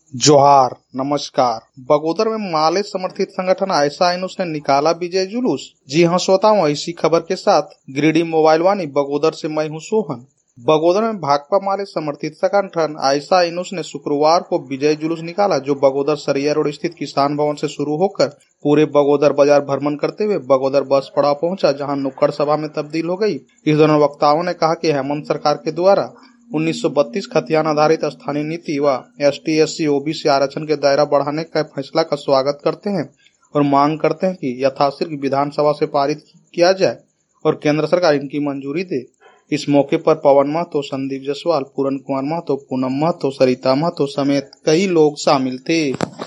जोहार नमस्कार। बगोदर में माले समर्थित संगठन आयशा इनुस ने निकाला विजय जुलूस। जी हाँ श्रोताओं, इसी खबर के साथ गिरिडीह मोबाइल वाणी बगोदर से मैं हूँ सोहन। बगोदर में भाकपा माले समर्थित संगठन आयशा इनुस ने शुक्रवार को विजय जुलूस निकाला, जो बगोदर सरिया रोड स्थित किसान भवन से शुरू होकर पूरे बगोदर बाजार भ्रमण करते हुए बगोदर बस पड़ाव पहुंचा, जहां नुक्कड़ सभा में तब्दील हो गई। इस दौरान वक्ताओं ने कहा कि हेमंत सरकार के द्वारा 1932 खतियान आधारित स्थानीय नीति व ST/SC OBC आरक्षण के दायरा बढ़ाने का फैसला का स्वागत करते हैं और मांग करते हैं कि यथाशीघ्र विधानसभा से पारित किया जाए और केंद्र सरकार इनकी मंजूरी दे। इस मौके पर पवन महतो, संदीप जायसवाल, पूरन कुमार महतो, पूनम महतो, सरिता महतो समेत कई लोग शामिल थे।